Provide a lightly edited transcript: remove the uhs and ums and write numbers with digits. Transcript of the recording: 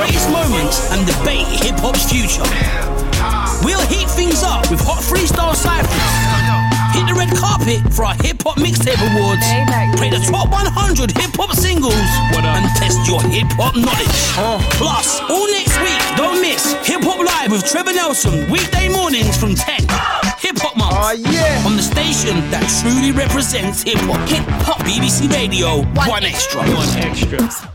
greatest moments and debate hip-hop's future. We'll heat things up with hot freestyle cyphers. Hit the red carpet for our hip-hop mixtape awards. Play the top 100 hip-hop singles and test your hip-hop knowledge. Plus, all next week, don't miss Hip-Hop Live with Trevor Nelson, weekday mornings from 10. Hip-Hop Month. On the station that truly represents hip-hop. Hip-Hop. BBC Radio, One Extra.